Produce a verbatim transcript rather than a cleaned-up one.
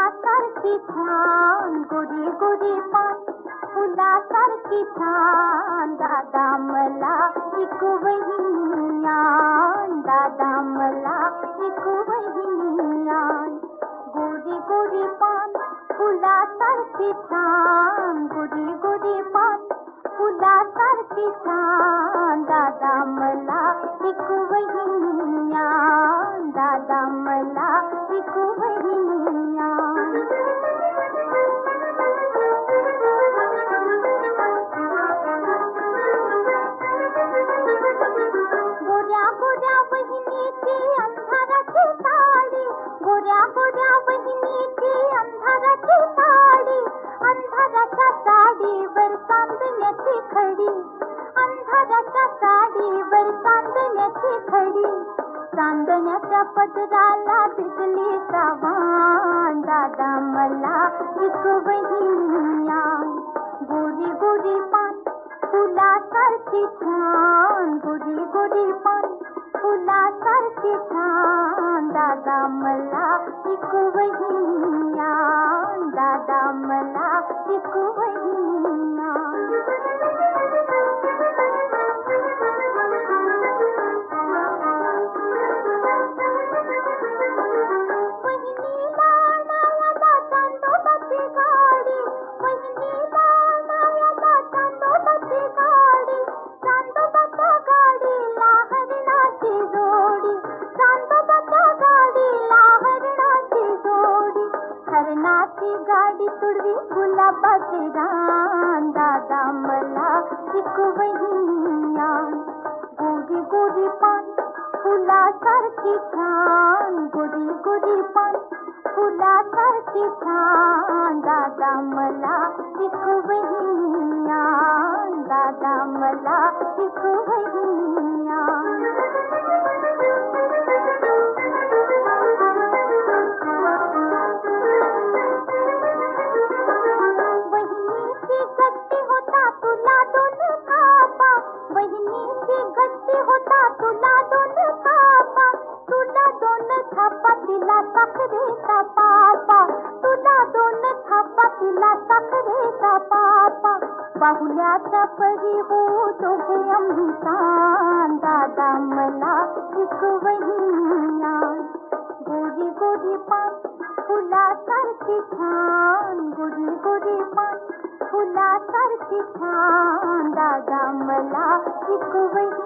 फुलासारखी छान गोरी गोरी पान, फुलासारखी छान दादा मला एक वहिनी आण, दादा मला एक वहिनी आण. गोरी गोरी पान फुलासारखी छान, गोरी गोरी पान फुलासारखी छान दादा मला एक वहिनी आण, दादा मला एक वहिनी आण. गोऱ्या गोऱ्या वहिनीची अंधाराची साडी, गोऱ्या गोऱ्या वहिनीची अंधाराची साडी, अंधाराच्या साडीवर चांदण्याची खडी, अंधाराच्या साडीवर चांदण्याची खडी. चांदण्याच्या पदराला बिजली सावाण, दादा मला एक वहिनी आण. गोरी गोरी पान फुलासारखी छान, गोरी गोरी पान फुलासारखी छान दादा मला एक वहिनी आण, दादा मला एक वहिनी आण. वहिनीला आणायला चांदोबाची गाडी, वहिनीला आणायला चांदोबाची गाडी, चांदोबाच्या गाडीला हरणाची जोडी, चांदोबाच्या गाडीला हरणाची जोडी. हरणाची गाडी तुडवी गुलाबाचे रान, दादा मला एक वहिनी आण. गोरी गोरी पान फुलासारखी छान, गोरी गोरी पान फुलासारखी छान दादा मला एक वहिनी आण, दादा मला एक वहिनी आण. वहिनीची गट्टी होता तुला दोन कापा, वहिनीची गट्टी होता तुला दोन कापा, तुला दोन थापा तिला साखरेचा पापा, तुला दोन थापा तिला साखरेचा पापा. बाहुल्याच्या परी हो दोघे आम्ही तान, दादा मला एक वहिनी आण. गोरी गोरी पान फुलासारखी छान, गोरी गोरी पान फुलासारखी छान दादा मला एक वहिनी